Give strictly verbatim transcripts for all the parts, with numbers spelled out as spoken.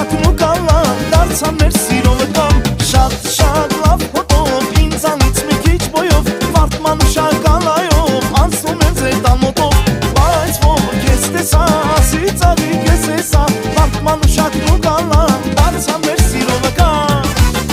մշակն ու կալան, դարձան մեր սիրո վկան։ Շատ շատ լավ հոտով, ինձանից մի քիչ բոյով, վարդման ու շակալայով, անցնում եմ ձեր տան մոտով։ Բայց որ քեզ տեսա, ասի ծաղիկ ես էսա, վարդման ու շակն ու կալան, դարձան մեր սիրո վկան։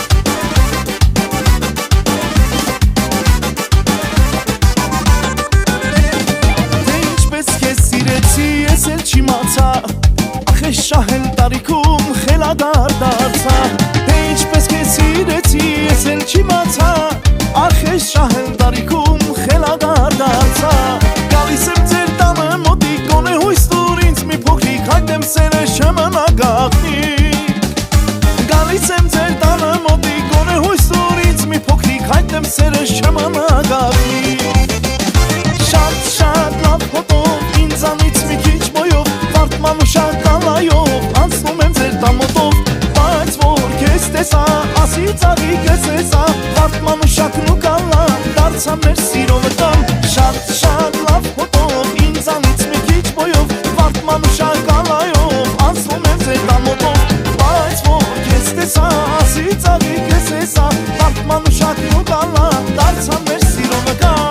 Թե ինչպես քեզ սիրեցի, ես էլ չիմացա, ախ ես շահել տարիքում խելագար դարձա։ Թե ինչպես քեզ սիրեցի, ես էլ չիմացա, ախ ես շահել տարիքում խելագար դարձա։ Գալիս եմ ձեր տանը մոտիկ, գոնե հույս տուր ինձ մի փոքրիկ, հայտնեմ սերը չմնագաղտնի։ Գալիս եմ ձեր տանը մոտիկ, գոնե հույս տուր ինձ մի փոքրիկ, հայտնեմ սերը չմնագաղտնի։ Շատ շատ լավ հոտով, ինձանից մի քիչ բոյով, վարդման ու շակալայով, անցնում եմ ձեր տան մոտով։ Բայց որ քեզ տեսա, ասի ծաղիկ ես էսա, վարդման ու շակն ու կալան, դարձան մեր սիրո վկան։ Շատ շատ լավ հոտով, ինձանից մի քիչ բոյով, վարդման ու շակալայով, անցնում եմ ձեր տան մոտով։ Բայց որ քեզ տեսա, ասի ծաղիկ ես էսա, վարդման ու շակն ու կալան, դարձան մեր սիրո վկան։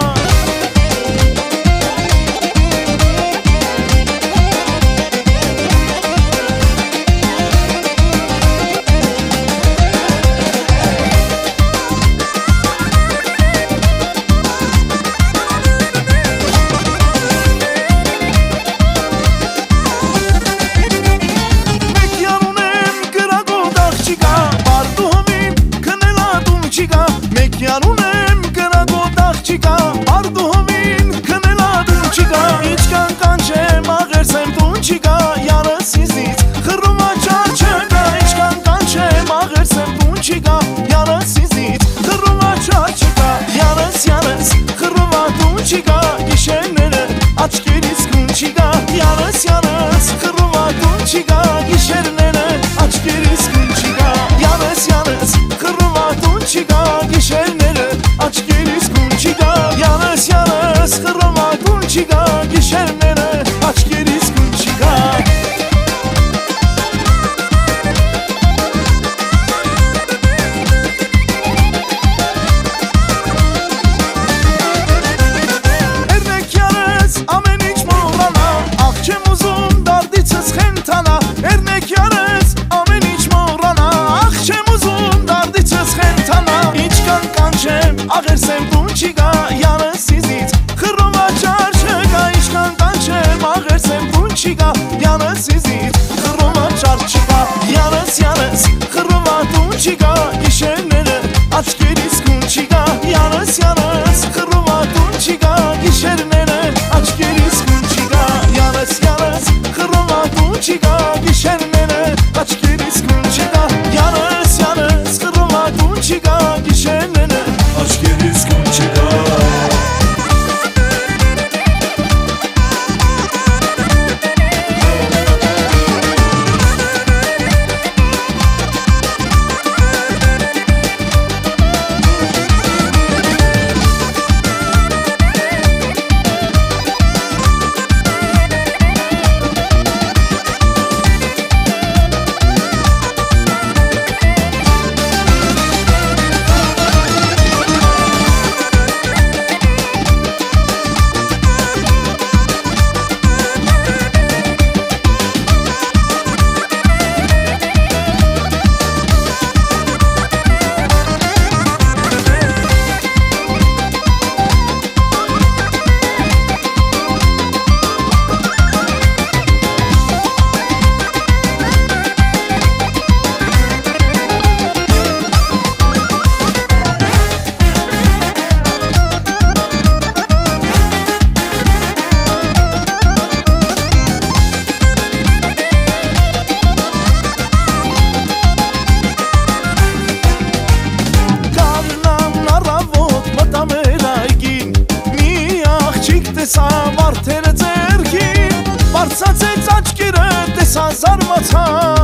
Մեկյան ունեմ գրագոտ աղջիկա, արդուհովին քնելադուն չիկա, ինչքան կանչեմ աղերսեմ տուն չիկա, յանս ինձնից խռում աչար չկա, ինչքան կանչեմ աղերսեմ տուն չիկա, յանս ինձնից խռում աչար չկա, յանս յանս խռում ատուն չիկա, գիշերները աչքերից կուն չիկա, յանս յանս խռում ատուն չիկա, գիշերները աչքերից կուն չիկա, յանս յանս խռում ատուն չիկա, գիշերները աչքերից կուն չիկա, յանս յանս խռում ատուն չիկա, գիշերները աչքերից կուն չիկա։ Երնեք յանս ամեն ինչ մոռանա, աղ չեմ ուզում դարդիցս խենթանա, երնեք յանս ամեն ինչ մոռանա, աղ չեմ ուզում դարդիցս խենթանա, ինչքան կանչեմ աղերսեմ տուն չիկա, յանս ինձնից խռում աչար չկա, ինչքան կանչեմ աղերսեմ տուն չիկա, յանս ինձնից խռում աչար չկա, յանս յանս խռում ատուն չիկա, գիշերները աչքերից կուն չիկա, յանս յանս խռում ատուն չիկա, գիշերները աչքերից կուն չիկա, յանս յանս խռում ատուն չիկա, գիշերները աչքերից կուն չիկա, յանս յանս խռում ատուն չիկա, գիշերները աչքերից կուն չիկա։ տեսա վարդերը ձերքին, բարձացեց աչքերը տեսա զարմացա